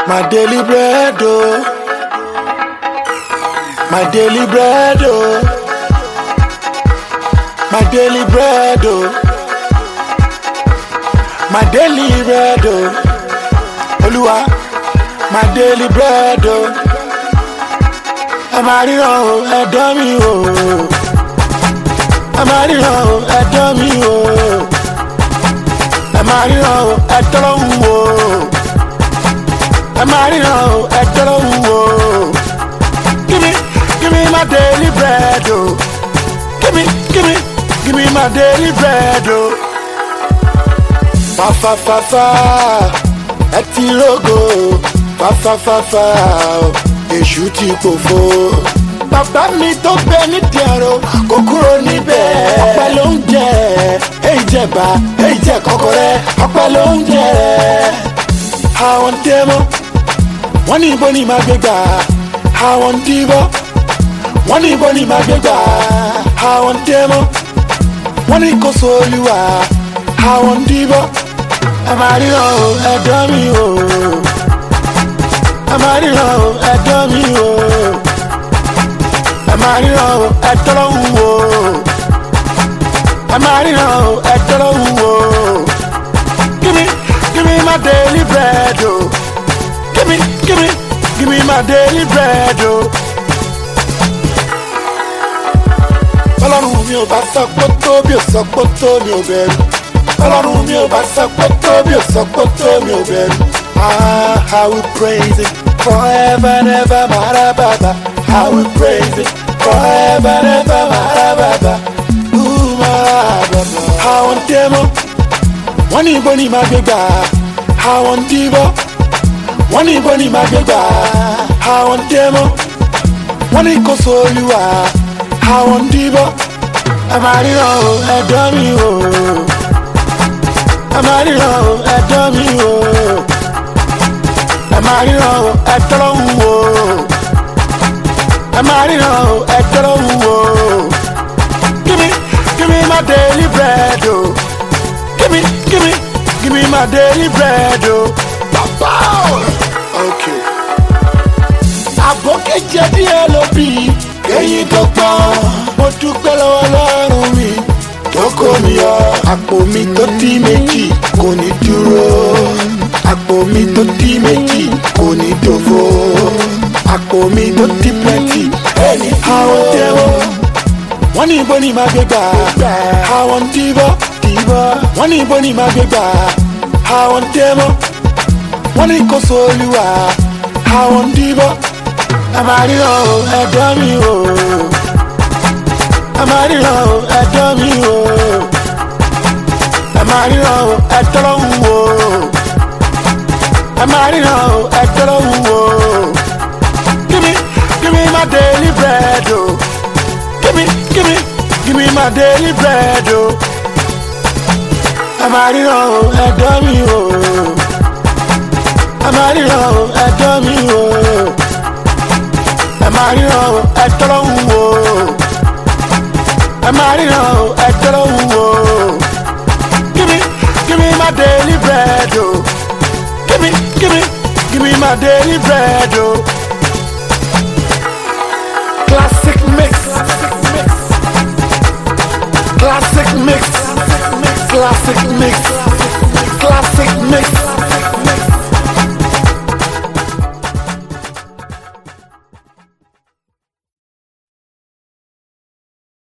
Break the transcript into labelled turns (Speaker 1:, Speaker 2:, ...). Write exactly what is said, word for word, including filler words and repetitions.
Speaker 1: My daily bread, oh. My daily bread, oh. My daily bread, oh. My daily bread, oh. Olúwa, my daily bread, oh. Ẹ máa ríran o, ẹ̀dọ́ mi o. Ẹ máa ríran o, ẹ̀dọ́ mi o. Ẹ máa ríran o, ẹ̀dọ́ lọ́hùn o. Ẹ máa ríran o, ẹ̀dọ́ lọ́hùn o. Give me, give me my daily bread, oh. Give me, give me, give me my daily bread, oh. Fa fa fa fa, ẹ ti rógo. Fa fa fa fa, èṣù ti pòfo. Bàbá mi tó gbé ní dẹ̀rọ kò kúrò níbẹ̀. Ọpẹ́ ló ń jẹ, èyí jẹba, èyí jẹ kọ́kọ́rẹ́. Ọpẹ́ ló ń jẹ. Àwọn dẹ́mọ̀, wọ́n ní ibo ni màá gbé gbà. Àwọn dìbò, wọ́n ní ibo ni màá gbé gbà. Àwọn dẹ́mọ̀, wọ́n ní kò sóluwà. Àwọn dìbò, ẹ máa ríran o, ẹ̀dọ́ mi o. Ẹ máa ríran o, ẹ̀dọ́ mi o. Ẹ máa ríran o, ẹ̀dọ́ lọ́hùn o. Ẹ máa ríran o, ẹ̀dọ́ lọ́hùn o. Give me, give me my daily bread, oh. Give me, give me, give me my daily bread, oh. Ọlọ́run mi ò bá sọ pé tó bí ò sọ pé tó mi ò bẹ̀rù. Ọlọ́run mi ò bá sọ pé tó bí ò sọ pé tó mi ò bẹ̀rù. Ah, I will praise it forever and ever, marababa. I will praise it forever and ever, marababa. Ooh, marababa. Àwọn dẹ́mọ̀, wọ́n ní ibo ni màá gbé gbà. Àwọn dìbò, wọ́n ní ibo ni màá gbé gbà. Àwọn dẹ́mọ̀, wọ́n ní kò sóluwà. Àwọn dìbò, ẹ máa ríran o, ẹ̀dọ́ mi o. Ẹ máa ríran o, ẹ̀dọ́ mi o. Ẹ máa ríran o, ẹ̀dọ́ lọ́hùn o. Ẹ máa ríran o, ẹ̀dọ́ lọ́hùn o. Give me, give me my daily bread, oh. Give me, give me, give me my daily bread, oh. Papa, okay. Àbọ̀kẹ́ jẹ́ díẹ̀ ló bí èyí tó pọ́n. Mo dúpẹ́ lọ́wọ́ Ọlọ́run mi tó kó mi yọ. Àpò mi tó dí méjì kò ní dúró. Àpò mi tó dí méjì kò ní dòfo. Àpò mi tó dí plenty ẹni àwọn dẹ́wọ́. Wọ́n ní ibo ni màá gbé gbà. Àwọn dìbò, dìbò. Wọ́n ní ibo ni màá gbé gbà. Àwọn dẹ́wọ́. Wọ́n ní kò sóluwà. Àwọn dìbò. Ẹ máa ríran o, ẹ̀dọ́ mi o. Ẹ máa ríran o, ẹ̀dọ́ mi o. Ẹ máa ríran o, ẹ̀dọ́ lọ́hùn o. Ẹ máa ríran o, ẹ̀dọ́ lọ́hùn o. Give me, give me my daily bread, oh. Give me, give me, give me my daily bread, oh. Ẹ máa ríran o, ẹ̀dọ́ mi o. Ẹ máa ríran o, ẹ̀dọ́ mi o. Ẹ máa ríran o, ẹ̀dọ́ lọ́hùn o. Ẹ máa ríran o, ẹ̀dọ́ lọ́hùn o. Give me, give me my daily bread, oh. Give me, give me, give me my daily bread, oh. Classic mix, classic mix, classic mix.